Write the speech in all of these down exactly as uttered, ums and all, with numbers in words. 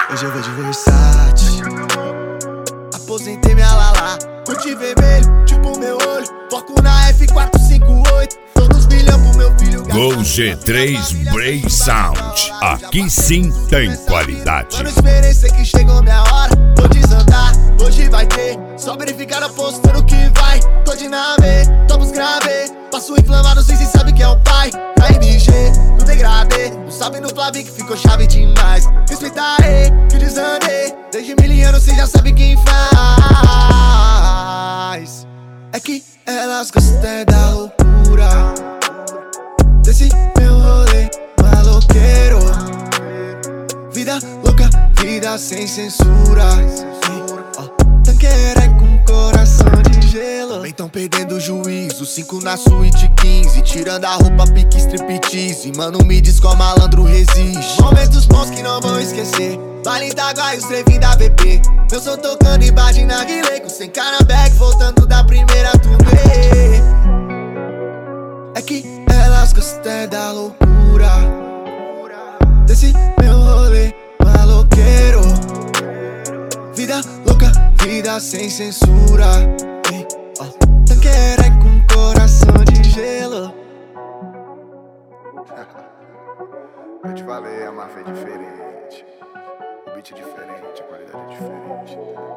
Hoje eu vou de Versace. Aposentei minha lala, curti vermelho, tipo meu olho. Foco na F quatro cinco oito, todos milhão pro meu filho gastar. Gol G três Bray Sound, aqui sim tem qualidade. Mano, esperei, sei que chegou minha hora. Vou desandar, hoje vai ter. Só verificar apostando que vai. Tô de nave, tomos grave. Passo inflamado, sei se sabe que é o pai. Na M G, no degradê. Não sabe no Flavi que ficou chave demais. Respeitarei, que desandei. Desde mil anos cê já sabe quem faz. É que elas gostam da loucura desse meu rolê maloqueiro. Vida louca, vida sem censura. Tanqueira com coração de gelo. Nem tão perdendo o juízo, cinco na suíte quinze. Tirando a roupa, pique striptease. Mano, me diz qual malandro resiste. Momentos bons que não vão esquecer. Baile da Guai, os trevim da V P. Eu sou tocando embaixo na guilê, com cem Canambeck, voltando da primeira turnê. É que elas gostam da loucura desse meu rolê maloqueiro. Vida louca, vida sem censura. Ei, ó, tanqueira com coração de gelo. Eu te falei, a máfia é diferente. O beat é diferente, a qualidade é diferente.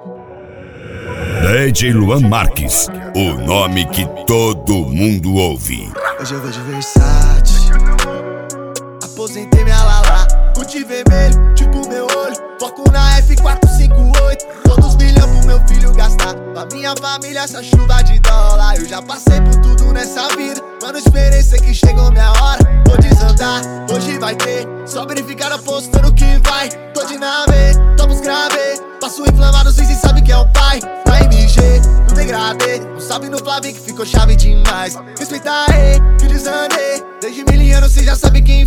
D J Luan Marques, o nome que todo mundo ouve. Hoje eu vou de Versace. Aposentei minha lala, curti vermelho, tipo meu olho. Foco na F quatro cinco oito, todos milhão pro meu filho gastar. Pra minha família essa chuva de dólar. Eu já passei por tudo nessa vida. Mano, esperei, sei que chegou minha hora. Vou desandar, hoje vai ter. Só verificar apostando que vai. Tô de nave, tomos grave. Passo inflamado, sei se sabe que é o pai. Na M G, no degradê. Não sabe no Flavi que ficou chave demais. Respeitarei, que desandei. Desde mil anos cê já sabe quem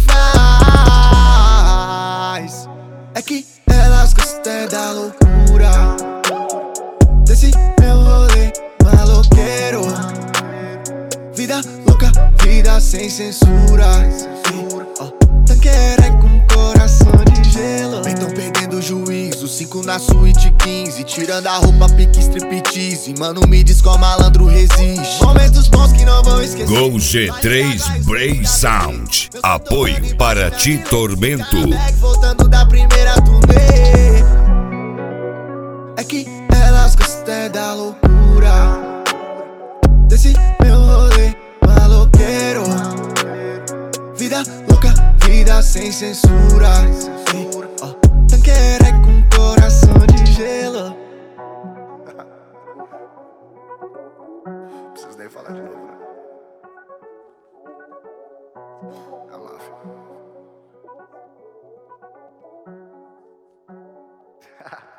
faz. É que elas gostam da loucura desse meu rolê maloqueiro. Vida louca, vida sem censura. Ó, tanqueira com coração de gelo. Nem tão perdendo o juízo, cinco na suíte quinze. Tirando a roupa, pique striptease. Mano, me diz qual malandro resiste. Momentos bons que não vão esquecer. Gol G três Bray Sound, apoio para Ti Tormento. Voltando da primeira turnê. É que elas gostam da loucura desse meu rolê maloqueiro. Vida louca, vida sem censura. Ei, ó, tanqueira com coração de gelo. Não preciso nem falar de novo, né? A máfia.